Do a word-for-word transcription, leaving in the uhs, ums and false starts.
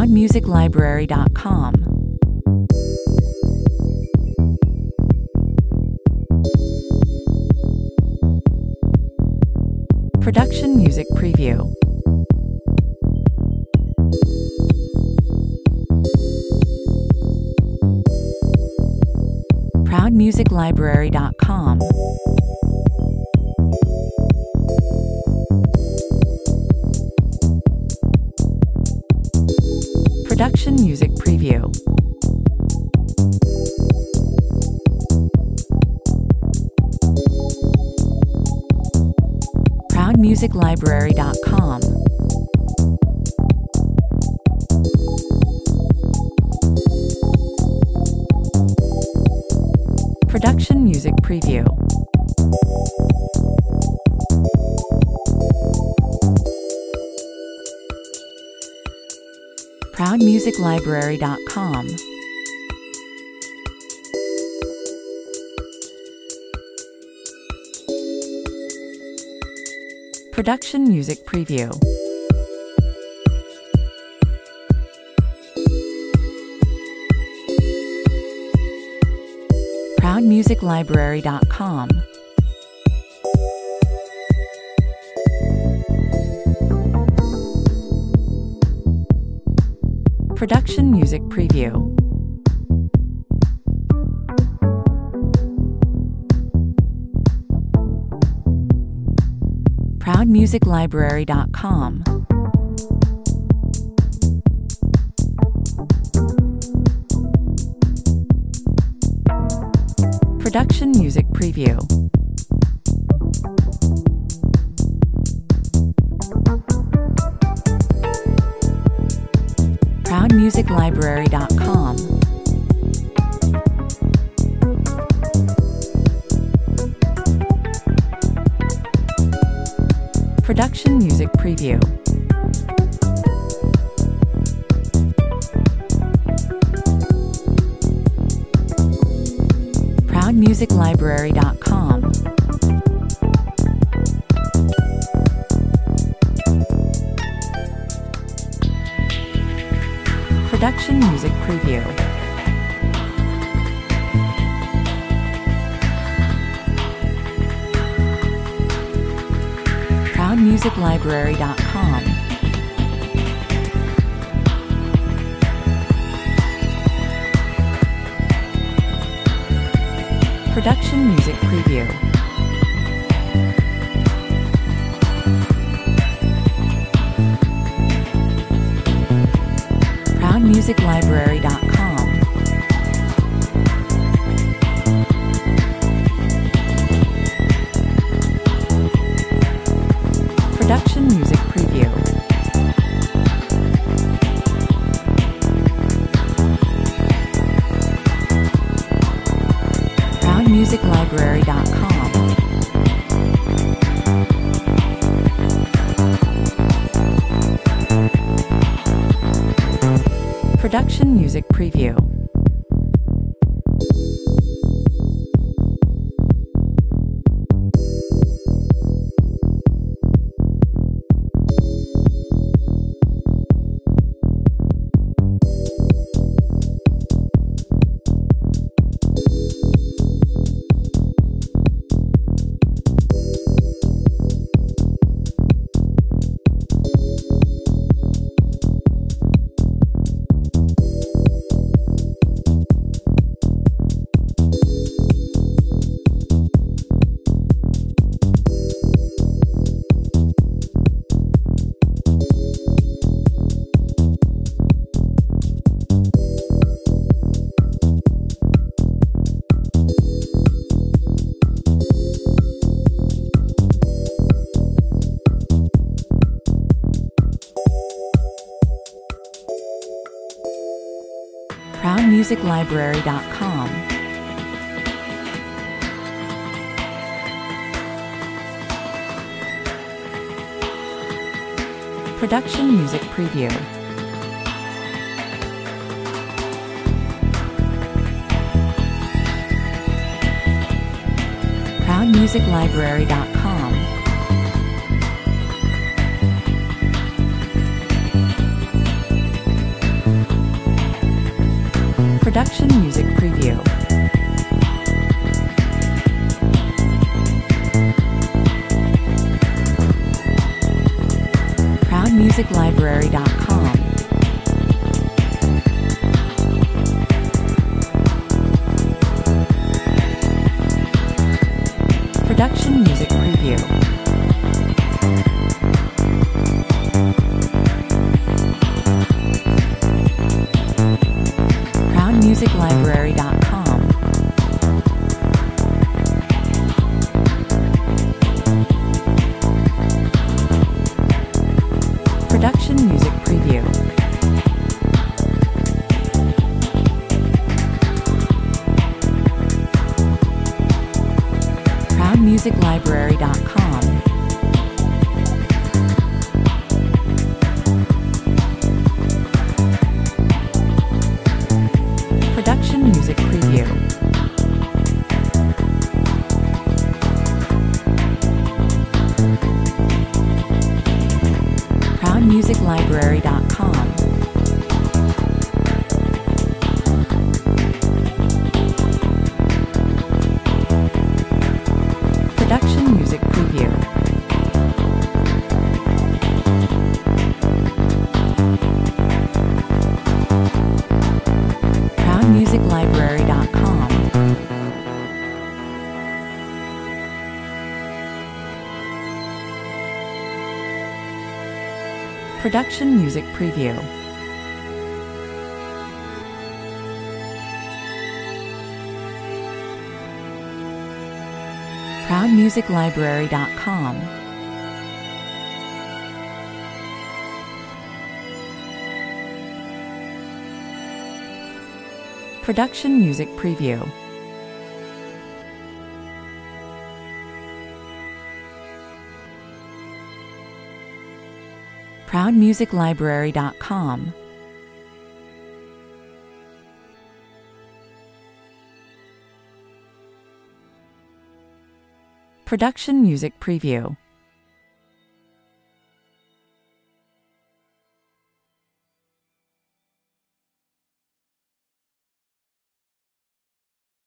proud music library dot com. Production Music Preview. proud music library dot com. Production Music Preview. proud music library dot com. Production Music Preview. proud music library dot com. Production Music Preview. proud music library dot com. Production Music Preview. proud music library dot com. Production Music Preview. proud music library dot com. Production Music Preview. proud music library dot com. Production Music Preview. proud music library dot com. Production Music Preview. proud music library dot com. Production Music Preview. proud music library dot com. Production Music Preview. proud music library dot com. Production Music Preview. proud music library dot com. proud music library dot com. Production Music Preview. proud music library dot com. Production Music Preview. proud music library dot com. Production Music Preview. proud music library dot com. Production Music Preview. proud music library dot com. Production Music Preview. proud music library dot com. Production Music Preview. proud music library dot com. Production Music Preview.